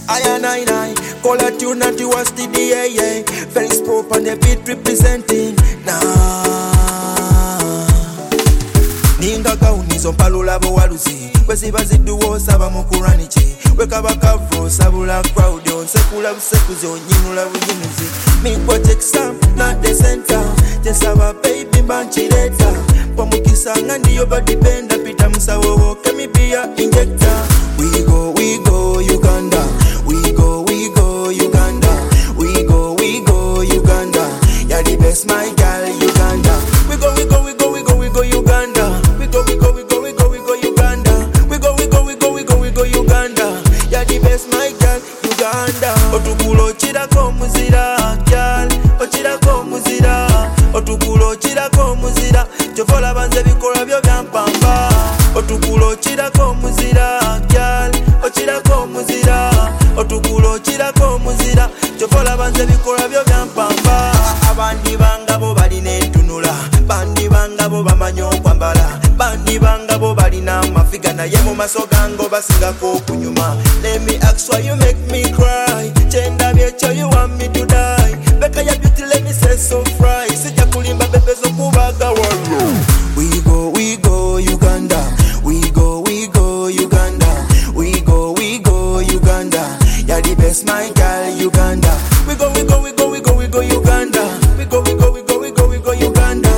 I call a tune and you was the DA. Felix Pope and the beat representing. Ninga kaunizo mpalula bo waluzi Kwesiba ziduwo saba mukuranichi Weka bakavro sabula crowd on sekula busekuzi onyinula buyinuzi Mikwa take some not the center Jesaba baby banchireta Pamukisa ngandi yoba dipenda Pita musawowo kemibia injector We go Uganda We go Uganda We go Uganda You're the best my girl Uganda We go Uganda We go Uganda. Uganda. You're the best, my girl, Uganda. Otukulo chirako muzira, girl. Ochirako muzira. Otukulo chirako muzira. Chofola banze bikola byo byampamba. Otukulo chirako muzira, girl. Ochirako muzira. Otukulo chirako muzira. Chofola banze bikola byo byampamba. Abandi bangabo bali netunula. Bandi bangabo bamanyo kwambala. Bandi bangabo bali na mafiga na yemo masogango basingako kunyuma. Let me ask why you make me cry. Chenda byecho you want me to die. Beka ya beauty let me say so fry. Sija kulimba bebe zo kubaga walo. We go Uganda. We go Uganda. We go Uganda. You're the best my girl Uganda. We go Uganda. We go Uganda. We go Uganda.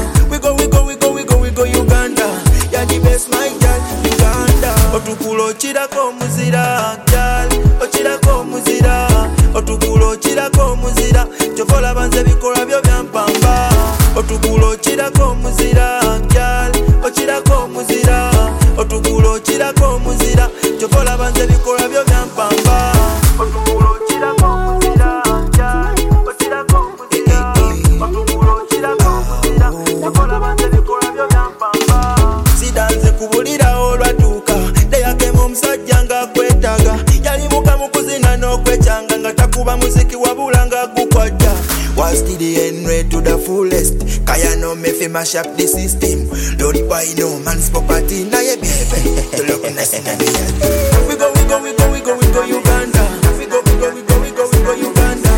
You're the best my girl Uganda. Otukulo chirako muzira, girl. Ochirako muzira. Otukulo chirako muzira. Chofola banze bikola byo byampamba. Otukulo chirako muzira, girl. Ochirako muzira. Otukulo chirako muzira. Chofola banze bikola byo byampamba. Otukulo chirako muzira, girl. Ochirako muzira. Otukulo chirako muzira. Chofola banze bikola byo byampamba. Sidanze kubulira olwatuka. Deyakemo omusajja nga kwetaga. Yali mukamu kuzina n'okwechanga nga takuba muziki wabula nga gukwajja. Was to the end red to the fullest. Kaya no me fi mash up the system. Lori boy no man's property. Na ye baby. To look nice in the head. We go Uganda. We go Uganda. We go Uganda.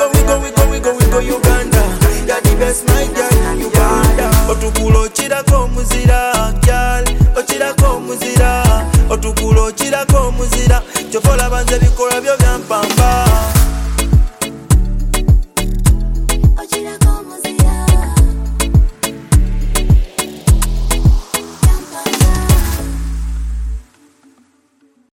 You're the best my girl Uganda. Otukulo chirako muzira, girl. Ochirako muzira. Otukulo chirako muzira. Chofola banze bikola byo